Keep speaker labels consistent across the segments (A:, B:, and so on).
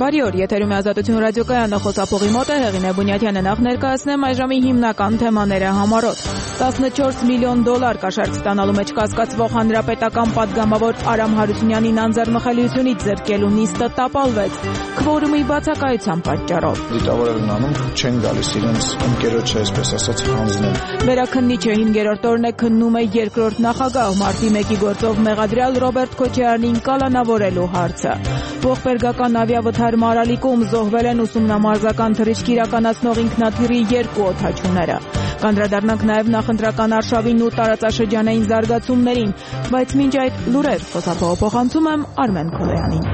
A: Բարի օր, եթերում է Ազատություն ռադիոկայանը, խոսափողի մոտ է Հեղինե Բունյաթյանը, նախ ներկայացնեմ այժմի հիմնական թեմաները համառոտ։ $14 միլիոն կաշառք ստանալու մեջ կասկածվող հանրապետական պատգամավոր Արամ Հարությունյանին անձեռնմխելիությունից զրկելու նիստը տապալվեց քվորումի բացակայության պատճառով։
B: Դիտավորել անում չեն գալիս իրենց ընկերոջը, այսպես ասած, հանձնել։
A: Վերաքննիչը 5-րդ օրն է քննում է երկրորդ նախագահ մարտի 1-ի գործով մեղադրյալ Ռոբերտ Քոչարյանին կալանավորելու հարցը։ Ողբերգական ավիավթար Մարալիկում զոհվել են ուսումնամարզական թռիչք իրականացնող ինքնաթիռի 2 օդաչուները։ Կանդրադառնանք նաև նախընտրական արշավին ու տարածաշրջանային զարգացումներին, բայց մինչ այդ լուրեր խոսափողը փոխանցում եմ Արմեն Քոլոյանին։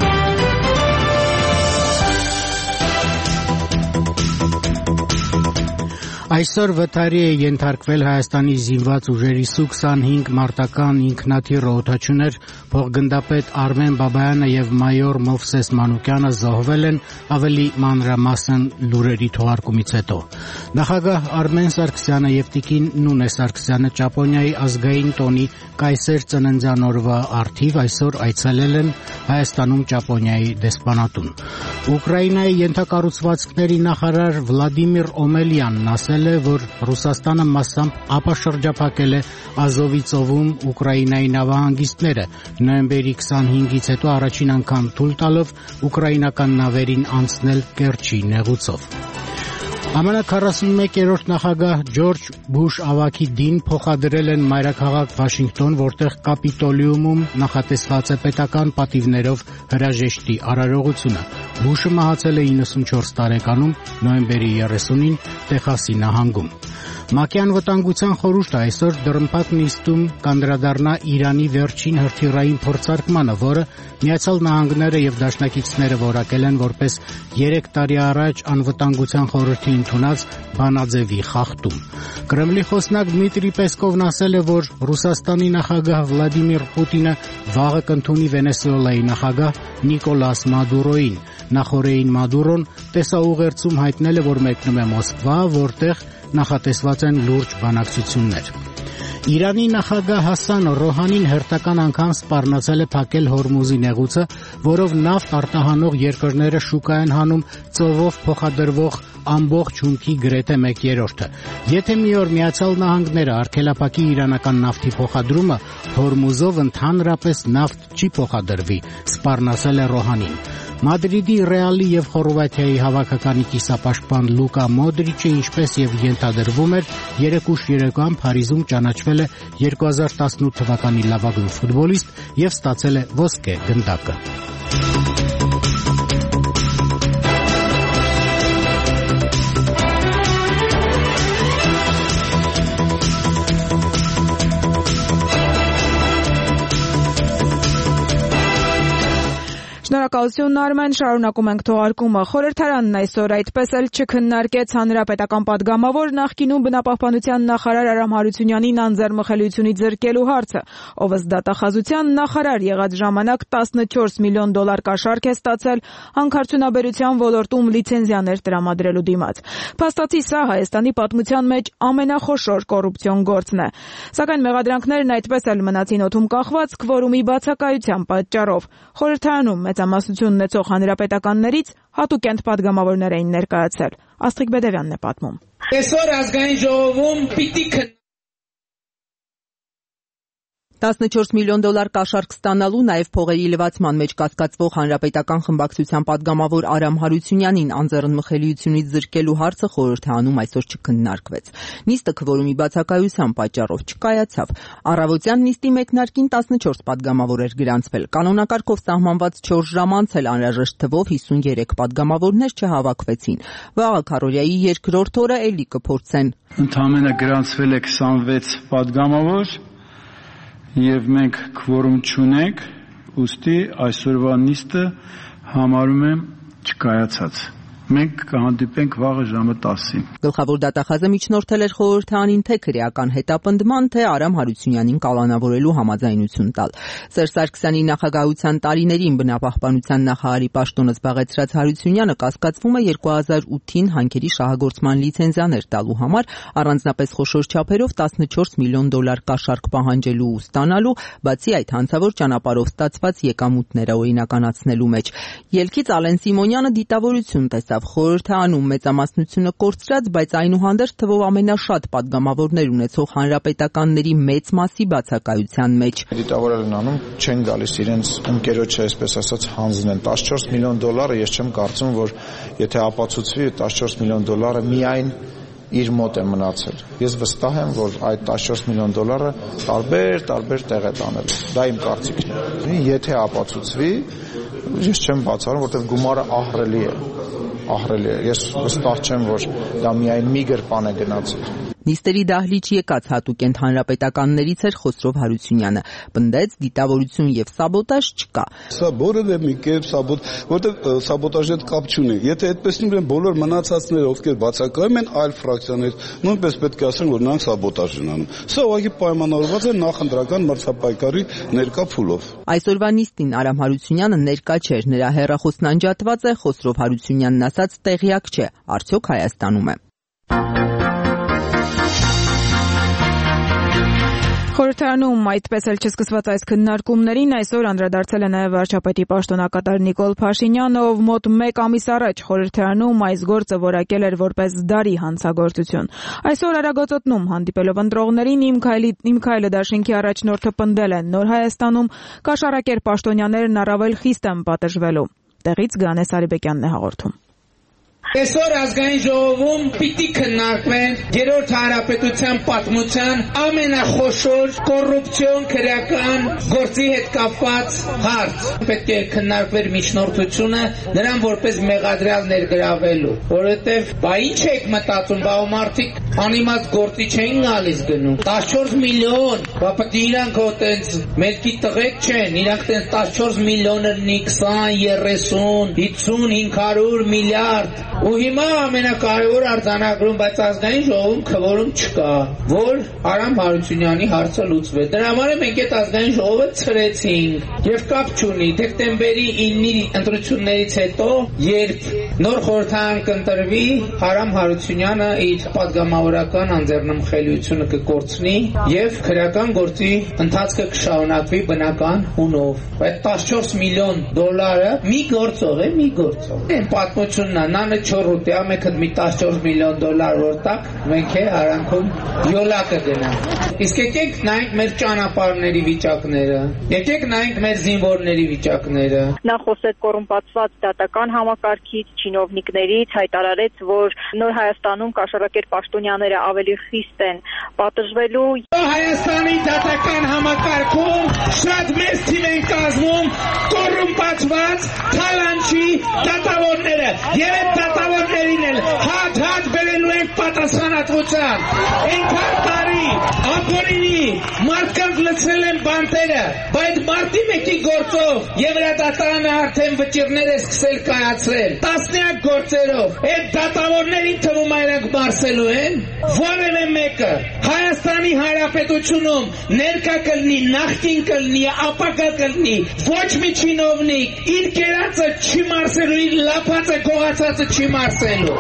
C: Այսօր վթարի է ենթարկվել Հայաստանի զինված ուժերի Su-25 մարտական ինքնաթիռ օդաչուներ, փոխգնդապետ Արմեն Բաբայանը եւ մայոր Մովսես Մանուկյանը զոհվել են, ավելի մանրամասն լուրերի թողարկումից հետո։ Նախագահ Արմեն Սարգսյանը եւ տիկին Նունե Սարգսյանը Ճապոնիայի ազգային տոնի կայսեր ծննդյան օրվա առթիվ այսօր այցելել են Հայաստանում Ճապոնիայի դեսպանատուն։ Ուկրաինայի ենթակառուցվածքների նախարար Վլադիմիր Օմելյանն ասել է, որ Ռուսաստանը մասամբ ապաշրջափակել է Ազովի ծովում Ուկրաինայի նավահանգիստները, նոյեմբերի 25-ից հետո առաջին անգամ թույլ տալով ուկրաինական նավերին անցնել Կերչի նեղուցով։ ԱՄՆ 41-րդ նախագահ Ջորջ Բուշ ավագին փոխադրել են մայրաքաղաք Վաշինգտոն, որտեղ Կապիտոլիումում նախատեսված է պետական պատիվներով հրաժեշտի արարողությունը։ Բուշը մահացել է 94 տարեկանում նոյեմբերի 30-ին Տեխասի նահանգում։ ՄԱԿ-ի անվտանգության խորհուրդը այսօր դռնփակ նիստում կանդրադառնա Իրանի վերջին հրթիռային փորձարկմանը, որը Միացյալ Նահանգները եւ դաշնակիցները որակել են որպես 3 տարի առաջ անվտանգության խորհրդի ընդունած բանաձևի խախտում։ Կրեմլի խոսնակ Դմիտրի Պեսկովն ասել է, որ Ռուսաստանի նախագահ Վլադիմիր Պուտինը վաղը կընդունի Վենեսուելայի նախագահ Նիկոլաս Մադուրոին։ Նախորդին Մադուրոն տեսաուղերձում հայտնել է, որ մեկնում է Մոսկվա, որտեղ նախատեսված են լուրջ բանակցություններ։ Իրանի նախագահ Հասան Ռոհանին հերթական անգամ սպառնացել է փակել Հորմուզի նեղուցը, որով նավթ արտահանող երկրները շուկա են հանում ծովով փոխադրվող ամբողջ հումքի գրեթե 1/3-ը։ Եթե մի օր Միացյալ Նահանգները արգելափակի իրանական նավթի փոխադրումը, Հորմուզով ընդհանրապես նավթ չի փոխադրվի, սպառնացել է Ռոհանին։ Մադրիդի Ռեալի եւ Խորվաթիայի հավաքականի կիսապաշտպան Լուկա Մոդրիչը, ինչպես եւ ենթադրվում էր, երեկուշ երեկոյան Փարիզում ճանաչվել է 2018 թվականի լավագույն ֆուտբոլիստ եւ ստացել է ոսկե գնդակը։
A: Շնորհակալություն Արմեն, շարունակում ենք թողարկումը։ Խորհրդարանն այսօր այդպես էլ չքննարկեց հանրապետական պատգամավոր նախկինում բնապահպանության նախարար Արամ Հարությունյանին անձեռնմխելիությունից զրկելու հարցը, ով ըստ դատախազության նախարար եղած ժամանակ $14 միլիոն կաշառք է ստացել հանքարդյունաբերության ոլորտում լիցենզիաներ տրամադրելու դիմաց։ Փաստացի սա Հայաստանի պատմության մեջ ամենախոշոր կոռուպցիոն գործն է։ Սակայն մեղադրանքներն այդպես էլ մնացին օդում կախված քվորումի բացակայության պատճառով։ Խորհրդարանում մեծամասնություն ունեցող հանրապետականներից հատուկենտ պատգամավորներ էին ներկայացել։ Աստղիկ Բեդևյանն է պատմում։
D: Այսօր ազգային ժողովում պիտի
E: $14 միլիոն կաշառք ստանալու, նաև փողերի լվացման մեջ կասկածվող հանրապետական խմբակցության պատգամավոր Արամ Հարությունյանին անձեռնմխելիությունից զրկելու հարցը խորհրդարանում այսօր չքննարկվեց։ Նիստը քվորումի բացակայության պատճառով չկայացավ։ Առավոտյան նիստի մեկնարկին 14 պատգամավոր էր գրանցվել։ Կանոնակարգով սահմանված 4 ժամ անց էլ անհրաժեշտ թվով 53 պատգամավորներ չհավաքվեցին։ Վաղը քարորիայի երկրորդ օրը էլի կփորձեն։
F: Ընդամենը գրանցվել է 26 պատգամավոր եւ մենք քվորում չունենք, ուստի այսօրվա նիստը համարում եմ չկայացած։ Մենք կհանդիպենք վաղը ժամը 10-ին։
E: Գլխավոր դատախազը միջնորդել էր խորհրդարանին թե քրեական հետապնդման, թե Արամ Հարությունյանին կալանավորելու համաձայնություն տալ։ Սերժ Սարգսյանի նախագահության տարիներին բնապահպանության նախարարի պաշտոնը զբաղեցրած Հարությունյանը կասկածվում է 2008-ին հանքերի շահագործման լիցենզիաներ տալու համար առանձնապես խոշոր չափերով $14 միլիոն կաշառք պահանջելու ու ստանալու, բացի այդ հանցավոր ճանապարհով ստացված եկամուտները օրինականացնելու մեջ։ Ելքից Ալեն Սիմոնյանը դիտավորություն տեսավ խորհրդարանում մեծամասնությունը կորցրած, բայց այնուհանդերձ թվով ամենաշատ падգամավորներ ունեցող հանրապետականների մեծ մասի բացակայության մեջ։
B: Դիտավորել են անում, չեն գալիս իրենց ընկերոջը, այսպես ասած, հանձնեն $14 միլիոն, ես չեմ կարծում, որ եթե ապացուցվի $14 միլիոն միայն իր մոտ է մնացել։ Ես վստահ եմ, որ այդ $14 միլիոն տարբեր տեղ է տանել։ Դա իմ կարծիքն է։ Եթե ապացուցվի, ես չեմ բացառում, որտեղ գումարը ահռելի է։ Ես վստահ չեմ, որ դա միայն մի գրպան է գնացել։
E: Նիստերի դահլիճ եկած հատուկ ենթահանրապետականներից էր Խոսրով Հարությունյանը։ Պնդեց, դիտավորություն եւ սաբոտաժ չկա։
G: Սա որևէ մի կերպ որտեղ սաբոտաժի հետ կապ չունի։ Եթե այդպես լինեն բոլոր մնացածները, ովքեր բացակայում են, այլ ֆրակցիաներ, նույնպես պետք է ասեն, որ նրանք սաբոտաժ են անում։ Սա ուղղակի պայմանավորված է նախընտրական մրցապայքարի ներկա փուլով։
E: Այսօրվա նիստին Արամ Հարությունյանը ներկա չէր, նրա հեռախոսն անջատված է, Խոսրով Հարությունյանն ասաց տեղյակ չէ, արդյոք Հայաստանում է։
A: Խորհրդարանում այդպես էլ չսկսված այս քննարկումներին այսօր անդրադարձել է նաև վարչապետի պաշտոնակատար Նիկոլ Փաշինյանը, ով մոտ 1 ամիս առաջ խորհրդարանում այս գործը որակել էր որպես դարի հանցագործություն։ Այսօր Արագածոտնում հանդիպելով ընտրողներին Իմ քայլը դաշինքի առաջնորդը պնդել են Նոր Հայաստանում կաշառակեր պաշտոնյաներն առավել խիստ են պատժվելու։ Տեղից Գանես Արիբեկյանն է հաղորդում։
D: Այսօր ազգային ժողովում պիտի քննարկվեն երրորդ հանրապետության պատմության ամենախոշոր կոռուպցիոն քրեական գործի հետ կապված հարց։ Պետք է քննարկվեր միջնորդությունը նրան որպես մեղադրյալ ներգրավելու, որովհետև բա ինչ եք մտածում, բա մարդիկ անիմաց գործի չէին գալիս գնում։ 14 միլիոն, բա պետք է իրանք հոտենց մելքի տղեկ չեն, իրանք տենց 14 միլիոնը 20, 30, 50, 500 միլիարդ ու հիմա ամենակարևոր արձանագրում, բայց ազգային ժողովում քվորում չկա, որ Արամ Հարությունյանի հարցը լուծվի։ Դրա համար մենք այդ ազգային ժողովը ցրեցինք եւ կապ չունի դեկտեմբերի 9-ի ընտրություններից հետո, երբ նոր խորհրդարան կընտրվի, Արամ Հարությունյանը իր падգամավորական անձեռնմխելիությունը կկորցնի եւ քրեական գործի ընթացքը կշարունակվի բնական հունով։ Այդ $14 միլիոն մի գործող է, մի գործող։ Այն պատմությունն է, նանը չորուտի, ամեքը մի $14 միլիոն որտակ մենք է արանքում յոլա կգնանք։ Իսկ եկեք նայենք մեր ճանապարհների վիճակները, եկեք նայենք մեր զինվորների վիճակները։
H: Նա խոսեց կոռումպացված դատական համակարգից, չինովնիկներից, հայտարարեց, որ Նոր Հայաստանում կաշառակեր պաշտոնյաները ավելի խիստ են պատժվելու։
D: Հայաստանի դատական համակարգում շատ մեծ թիվ են կազմում կոռումպացված թալանչի դատավորները եւ այդ դատավորներին էլ հատ բերելու են պատասխանատվության։ Այնքան տարի ապօրինի մարդկանց լցրել են բանտերը, բայց մարտի 1-ի գործով Եվրադատարանը արդեն վճիռներ է սկսել կայացրել տասնյակ գործերով։ Այդ դատավորներին թվում է իրանք մարսելու են որևէ մեկը Հայաստանի Հանրապետությունում ներկա կլինի, նախկին կլինի, ապագա կլինի, ոչ մի չինովնիկ իր կերածը չի մարսելու, իր լափածը գողացածը չի մարսելու։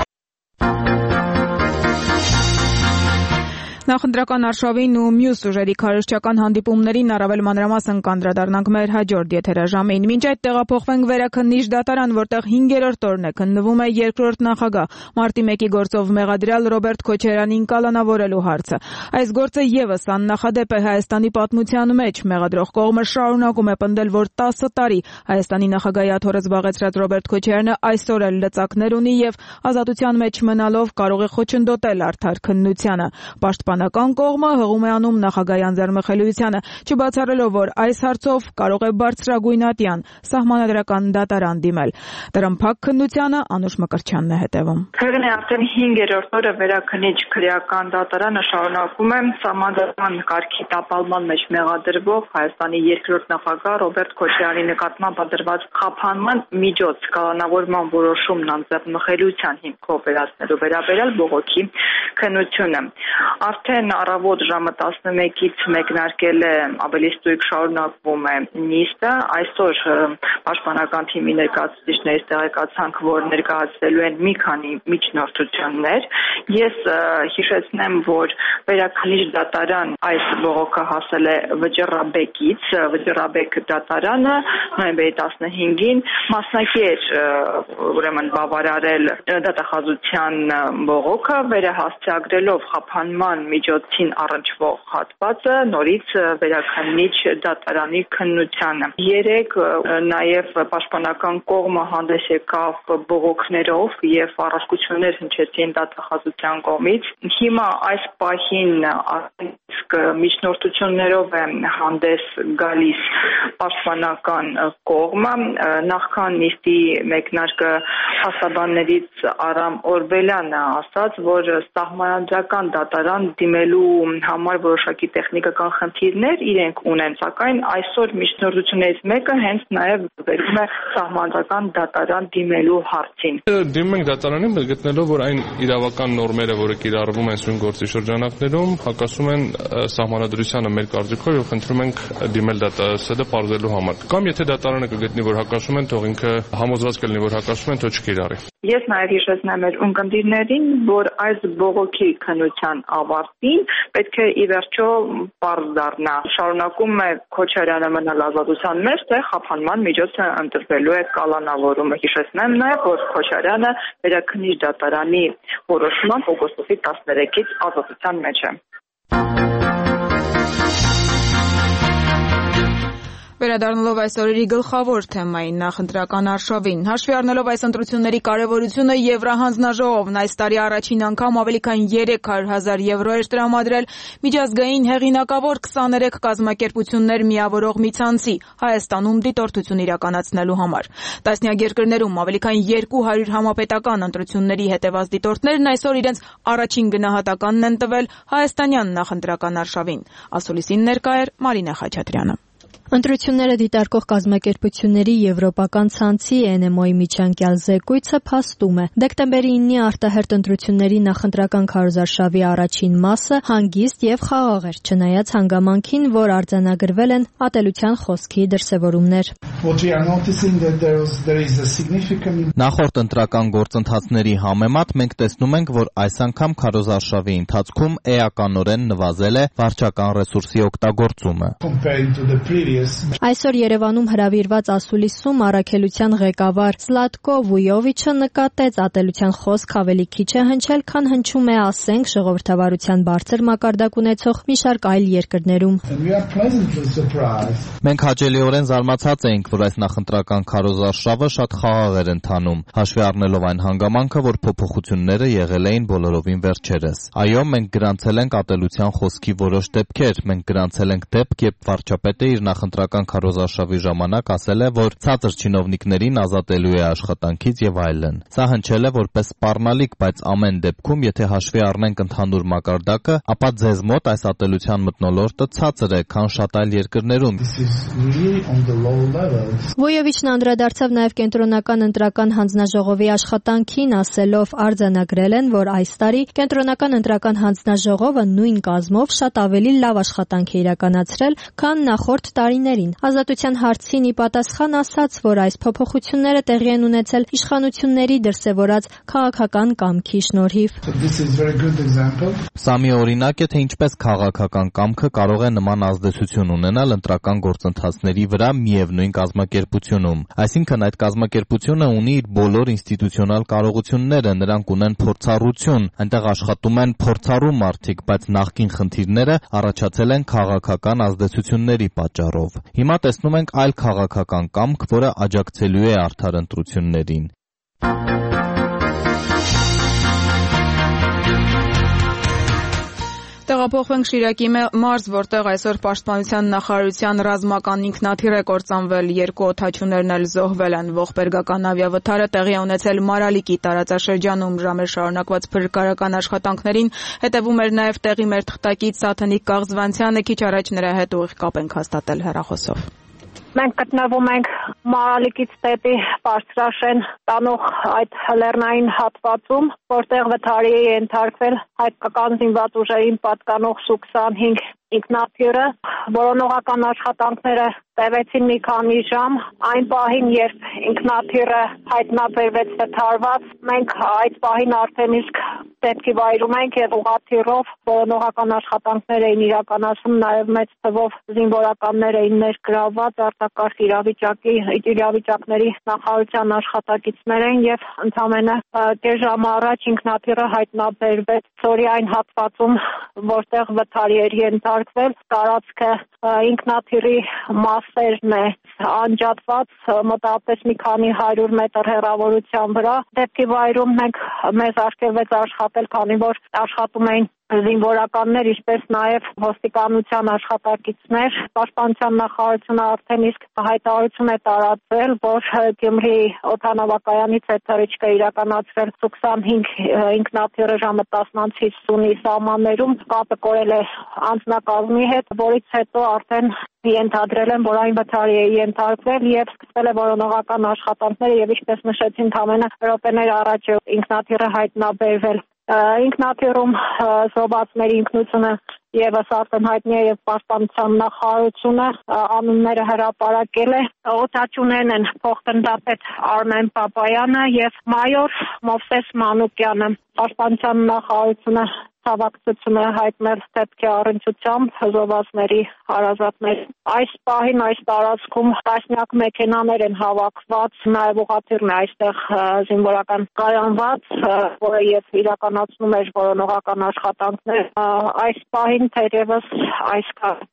A: Նախընտրական արշավին ու մյուս ուժերի քարոզչական հանդիպումներին առավել մանրամասն կանդրադառնանք մեր հաջորդ եթերաժամին։ Մինչ այդ տեղափոխվենք Վերաքննիչ դատարան, որտեղ 5-րդ օրն է քննվում է երկրորդ նախագահ մարտի 1-ի գործով մեղադրյալ Ռոբերտ Քոչարյանին կալանավորելու հարցը։ Այս գործը եւս աննախադեպ է Հայաստանի պատմության մեջ։ Մեղադրող կողմը շարունակում է պնդել, որ 10 տարի Հայաստանի նախագահի աթոռը զբաղեցրած Ռոբերտ Քոչարյանը այսօր էլ լծակներ ունի եւ ազատության մեջ մնալով կարող է խոչընդոտել արդար քննությանը։ պաշտպանական կողմը հղում է անում նախագահի անձեռնմխելիությանը, չբացառելով, որ այս հարցով կարող է բարձրագույն ատյան սահմանադրական դատարան դիմել։ Տրմփակ քննությանը Անուշ Մկրտչյանն է հետևում։
H: Քրն է արդեն 5-րդ օրը վերաքննիչ քրեական դատարանը շարունակում է սահմանադրական կարգի տապալման մեջ մեղադրվող Հայաստանի երկրորդ նախագահ Ռոբերտ Քոչարյանի նկատմամբ պատրված խափանման միջոց կալանավորման որոշումն անձեռնմխելիության հիմքով վերացնելու վերաբերյալ բողոքի քննությունը։ Արդեն առավոտ ժամը 11-ից մեկնարկել է ավելի ստույգ շարունակվում է նիստը։ Այսօր պաշտպանական թիմի ներկայացուցիչներից տեղեկացանք, որ ներկայացվելու են մի քանի միջնորդություններ։ Ես հիշեցնեմ, որ վերաքննիչ դատարան այս բողոքը հասել է Վճռաբեկից։ Վճռաբեկ դատարանը նոյեմբերի 15-ին մասնակի էր ուրեմն բավարարել դատախազության բողոքը, վերահասցեագրելով խափանման միջոցին առնչվող հատվածը նորից վերաքննիչ դատարանի քննությանը։ Երեկ նաև պաշտպանական կողմը հանդես եկավ բողոքներով եւ առարկություններ հնչեցին դատախազության կողմից։ Հիմա այս պահին իսկ միջնորդություններով է հանդես գալիս պաշտպանական կողմը։ Նախքան նիստի մեկնարկը փաստաբաններից Արամ Օրբելյանը ասաց, որ սահմանադրական դատարան դիմելու համար որոշակի տեխնիկական խնդիրներ իրենք ունեն, սակայն այսօր միջնորդություններից մեկը հենց նաև վերում է սահմանադրական դատարան դիմելու հարցին։
I: Դիմում ենք դատարանին, գտնելով, որ այն իրավական նորմերը, որը կիրառվում են սույն գործի շրջանակներում, հակասում են սահմանադրությանը մեր կարծիքով եւ խնդրում ենք դիմել ՍԴ պարզելու համար։ Կամ եթե դատարանը կգտնի, որ հակասում են, թող ինքը համոզված կլինի, որ հակասում են, թող չկիրառի։
H: Ես նաև հիշեցնեմ մեր ունկնդիրներին, որ այս բողոքի քննության ավարտին պետք է ի վերջո պարզ դառնա։ Շարունակում է Քոչարյանը մնալ ազատության մեջ, թե խափանման միջոցը ընտրվելու է կալանավորումը։ Հիշեցնեմ նաև, որ Քոչարյանը վերաքննիչ դատարանի որոշմամբ օգոստոսի 13-ից ազատության մեջ է։
A: Վերադառնալով այս օրերի գլխավոր թեմային նախընտրական արշավին, հաշվի առնելով այս ընտրությունների կարևորությունը Եվրահանձնաժողովն այս տարի առաջին անգամ ավելի քան 300,000 եվրո էր տրամադրել միջազգային հեղինակավոր 23 կազմակերպություններ միավորող մի ցանցի Հայաստանում դիտորդություն իրականացնելու համար։ Տասնյակ երկրներում ավելի քան 200 համապետական ընտրությունների հետևած դիտորդներն այսօր իրենց առաջին գնահատականն են տվել հայաստանյան նախընտրական արշավին։ Ասուլիսին ներկա էր Մարինա Խաչատրյանը։
J: Ընտրությունները դիտարկող կազմակերպությունների եվրոպական ցանցի NMO-ի միջանկյալ զեկույցը փաստում է. դեկտեմբերի 9-ի արտահերթ ընտրությունների նախընտրական քարոզարշավի առաջին մասը հանգիստ եւ խաղաղ էր, չնայած հանգամանքին, որ արձանագրվել են ատելության խոսքի դրսևորումներ։
K: Նախորդ ընտրական գործընթացների համեմատ մենք տեսնում ենք, որ այս անգամ քարոզարշավի ընթացքում էականորեն նվազել է վարչական ռեսուրսի օգտագործումը։
J: Այսօր Երևանում հրավիրված ասուլիսում առաքելության ղեկավար Զլատկո Վույովիչը նկատեց ատելության խոսք ավելի քիչ է հնչել, քան հնչում է, ասենք, ժողովրդավարության բարձր մակարդակ ունեցող մի շարք այլ երկրներում։
K: Մենք հաճելիորեն զարմացած էինք, որ այս նախընտրական քարոզարշավը շատ խաղաղ էր ընթանում, հաշվի առնելով այն հանգամանքը, որ փոփոխությունները եղել էին բոլորովին վերջերս։ Այո, մենք գրանցել ենք ատելության խոսքի որոշ դեպքեր, մենք գրանցել ենք դեպք, երբ վարչապետը իր նախընտրական քարոզարշավի ժամանակ ասել է, որ ցածր չինովնիկներին ազատելու է աշխատանքից եւ այլն։ Սա հնչել է որպես սպառնալիք, բայց ամեն դեպքում, եթե հաշվի առնենք ընդհանուր մակարդակը, ապա ձեզ մոտ այս ատելության մթնոլորտը ցածր է, քան շատ այլ երկրներում։
J: Վոյովիչն անդրադարձավ նաեւ կենտրոնական ընտրական հանձնաժողովի աշխատանքին, ասելով արձանագրել են, որ այս տարի կենտրոնական ընտրական հանձնաժողովը նույն կազմով շատ ավելի լավ աշխատանք է իրականացրել, քան նախորդ տարիներին։ Ազատության հարցին ի պատասխան ասաց, որ այս փոփոխությունները տեղի են ունեցել իշխանությունների դրսևորած քաղաքական կամքի շնորհիվ։
K: Սա մի օրինակ է, թե ինչպես քաղաքական կամքը կարող է նման ազդեցություն ունենալ ընտրական գործընթացների վրա միևնույն կազմակերպությունում։ Այսինքն այդ կազմակերպությունը ունի իր բոլոր ինստիտուցիոնալ կարողությունները, նրանք ունեն փորձառություն, այնտեղ աշխատում են փորձառու մարդիկ, բայց նախկին խնդիրները առաջացել են քաղաքական ազդեցությունների պատճառով։ Հիմա տեսնում ենք այլ քաղաքական կամք, որը աջակցելու է արդար ընտրություններին։
A: Տեղափոխվենք Շիրակի մարզ, որտեղ այսօր Պաշտպանության նախարարության ռազմական ինքնաթիռ է կործանվել, 2 օդաչուներն էլ զոհվել են։ Ողբերգական ավիավթարը տեղի է ունեցել Մարալիկի տարածաշրջանում։ Ժամեր շարունակված փրկարարական աշխատանքներին հետևում էր նաև տեղի մեր թղթակից Սաթենիկ Կաղզվանցյանը, քիչ առաջ նրա հետ ուղիղ կապ ենք հաստատել հեռախոսով։
L: Մենք գտնվում ենք Մարալիկից դեպի Բարձրաշեն տանող այդ լեռնային հատվածում, որտեղ վթարի է ենթարկվել հայկական զինված ուժերին պատկանող Su-25 ինքնաթիռը, որոնողական աշխատանքները տևեցին մի քանի ժամ, այն պահին, երբ ինքնաթիռը հայտնաբերվեց վթարված, մենք այդ պահին արդեն իսկ դեպքի վայրում ենք եւ ուղղաթիռով որոնողական աշխատանքներ էին իրականացում, նաեւ մեծ թվով զինվորականներ էին ներգրավված, արտակարգ իրավիճակների նախարարության աշխատակիցներ են եւ ընդամենը կես ժամ առաջ ինքնաթիռը հայտնաբերվեց Սորի այն հատվածում, որտեղ վթարի էր ենթարկվել, տարածքը ինքնաթիռի մասերն է անջատված մոտավորապես մի քանի 100 մետր հեռավորության վրա։ Դեպքի վայրում մենք մեզ արգելվեց աշխատել, քանի որ աշխատում էին զինվորականներ, ինչպես նաև ոստիկանության աշխատակիցներ։ Պաշտպանության նախարարությունը արդեն իսկ հայտարարություն է տարածել, որ Գյումրի օդանավակայանից է թռիչքը իրականացրել Su-25 ինքնաթիռը ժամը 10:50-ի սահմաններում, կապը կորել է անձնակազմի հետ, որից հետո արդեն ենթադրել են, որ այն վթարի է ենթարկվել եւ սկսվել է որոնողական աշխատանքները եւ ինչպես նշեցին, ընդամենը րոպեներ առաջ ինքնաթիռը հայտնաբերվել։ Ինքնաթիռում զոհվածների ինքնությունը եւս արդեն հայտնի է եւ պաշտպանության նախարարությունը անունները հրապարակել է։ Օդաչուներն են փոխտնտապետ Արմեն Պապայանը եւ մայոր Մովսես Մանուկյանը։ Պաշտպանության նախարարությունը ցավակցություն է հայտնել դեպքի առնչությամբ զոհվածների հարազատների։ Այս պահին այս տարածքում տասնյակ մեքենաներ են հավաքված, նաև ուղղաթիռն է այստեղ զինվորական կայանված, որը եւ իրականացնում էր որոնողական աշխատանքներ։ Այս պահին թերևս այսքան։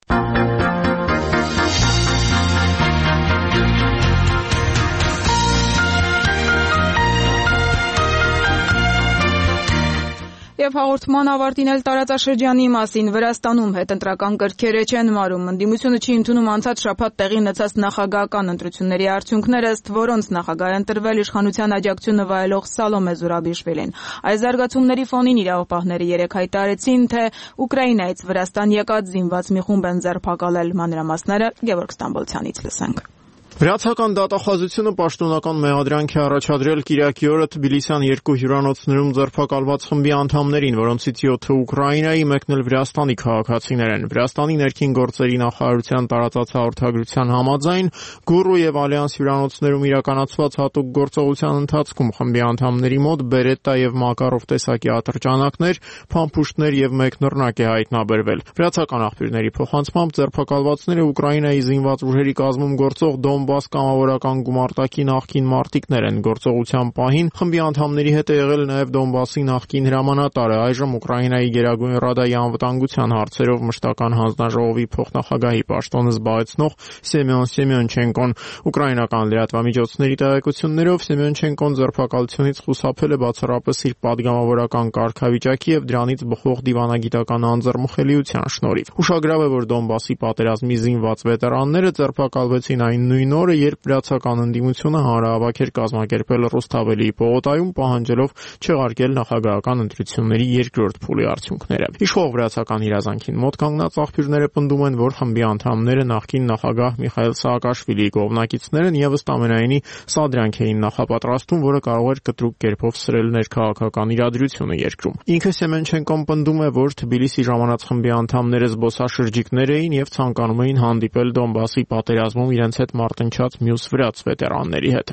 A: Եվ հաղորդման ավարտին էլ տարածաշրջանի մասին Վրաստանում հետընտրական կրքերը չեն մարում։ Ընդդիմությունը չի ընդունում անցած շաբաթ տեղի ունեցած նախագահական ընտրությունների արդյունքները, ըստ որոնց նախագահ է ընտրվել իշխանության աջակցությունը վայելող Սալոմե Զուրաբիշվիլին։ Այս զարգացումների ֆոնին իրավապահները երեկ հայտարարեցին, թե Ուկրաինայից Վրաստան եկած զինված մի խումբ են ձերբակալել։ Մանրամասները Գևորգ Ստամբոլցյանից լսենք։
M: Վրացական դատախազությունը պաշտոնական մեղադրանք է առաջադրել Կիրակի օրը Թբիլիսյան 2 հյուրանոցներում ձերբակալված խմբի անդամներին, որոնցից 7-ը Ուկրաինայի, մեկն էլ Վրաստանի քաղաքացիներ են։ Վրաստանի ներքին գործերի նախարարության տարածած հաղորդագրության համաձայն Գուրու եւ Ալյանս հյուրանոցներում իրականացված հատուկ գործողության ընթացքում խմբի անդամների մոտ բերետա եւ Մակարով տեսակի ատրճանակներ, փամփուշտներ եւ մեկ նռնակ է հայտնաբերվել։ Վրացական աղբյուրների փոխանցմամբ ձերբակալվածները Ուկրաինայի զինված ուժերի կազմում գործող Դոնբաս կամավորական գումարտակի նախկին մարտիկներ են։ Գործողության պահին խմբի անդամների հետ է եղել նաև Դոնբասի նախկին հրամանատարը, այժմ Ուկրաինայի Գերագույն Ռադայի անվտանգության հարցերով մշտական հանձնաժողովի փոխնախագահի պաշտոնը զբաղեցնող Սեմյոն Սեմյոնչենկոն։ Ուկրաինական լրատվամիջոցների տեղեկություններով Սեմյոնչենկոն ձերբակալությունից խուսափել է բացառապես իր падգամավորական կարգավիճակի եւ դրանից բխող դիվանագիտական անձեռնմխելիության շնորհիվ։ Ուշագրավ է, որ Դոնբասի պատերազմի զինված վետերանները ձերբակալվեցին այն նույն օրը, երբ վրացական ընդդիմությունը հանրահավաք էր կազմակերպել Ռուսթավելիի պողոտայում, պահանջելով չեղարկել նախագահական ընտրությունների երկրորդ փուլի արդյունքները։ Իշխող վրացական իրազանքին մոտ կանգնած աղբյուրները պնդում են, որ խմբի անդամները նախկին նախագահ Միխայել Սաակաշվիլիի կողմնակիցներն եւս ամենայնի սադրանք էին նախապատրաստում, որը կարող էր կտրուկ կերպով սրել ներքաղաքական իրադրությունը երկրում։ Ինքը Սեմենչենկոն պնդում է, որ Թբիլիսի ժամանած խմբի անդամները զբոսաշրջիկներ էին եւ ցանկանում էին հանդիպել Դոնբասի պատերազմում իրենց հետ մարտնչած մյուս վրաց վետերանների հետ։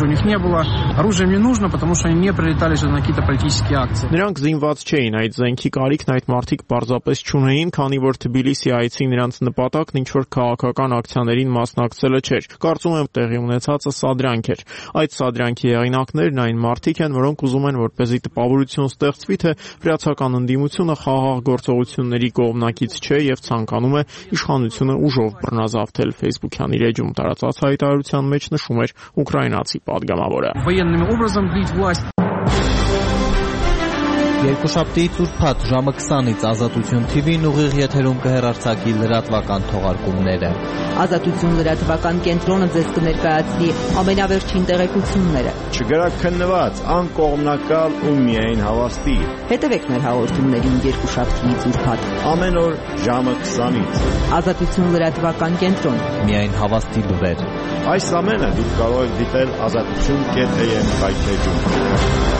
M: Նրանք զինված չէին, այդ զենքի կարիքն այդ մարդիկ պարզապես չունեին, քանի որ Թբիլիսի այցի նրանց նպատակն ինչ-որ քաղաքական ակցիաներին մասնակցելը չէր։ Կարծում եմ տեղի ունեցածը սադրանք էր։ Այդ սադրանքի հեղինակներն այն մարդիկ են, որոնք ուզում են, որպեսզի տպավորություն ստեղծվի, թե վրացական ընդդիմությունը խաղաղ գործողությունների կողմնակից չէ եւ ցանկանում է իշխանությունը ուժով բռնազավթել։ Facebook-յան իր էջում տարածած հայտարարության մեջ նշում էր ուկրաինացի падգամավորը։
K: Երկուշաբթի ծուրփաթ ժամը 20-ից Ազատություն TV-ն ուղիղ եթերում կհեռարձակի լրատվական թողարկումները։
E: Ազատություն լրատվական կենտրոնը ձեզ կներկայացնի ամենավերջին տեղեկությունները։
N: Չգրաքննված, անկողմնակալ ու միայն հավաստի։
E: Հետևեք մեր հաղորդումներին երկուշաբթի ծուրփաթ
N: ամեն օր ժամը 20-ից։
E: Ազատություն լրատվական կենտրոն։
K: Միայն հավաստի լուրեր։
N: Այս ամենը դուք կարող եք դիտել azatutun.am վայթեջում։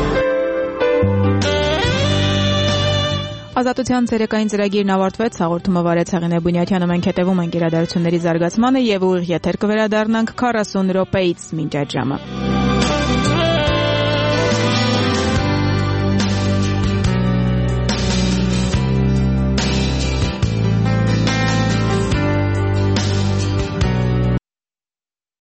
A: Ազատության ցերեկային ծրագիրն ավարտվեց, հաղորդումը վարեց Հեղինե Բունյաթյանը, մենք հետևում ենք իրադարձությունների զարգացմանը եւ ուղիղ եթեր կվերադառնանք 40 րոպեից մինչ այդ ժամը։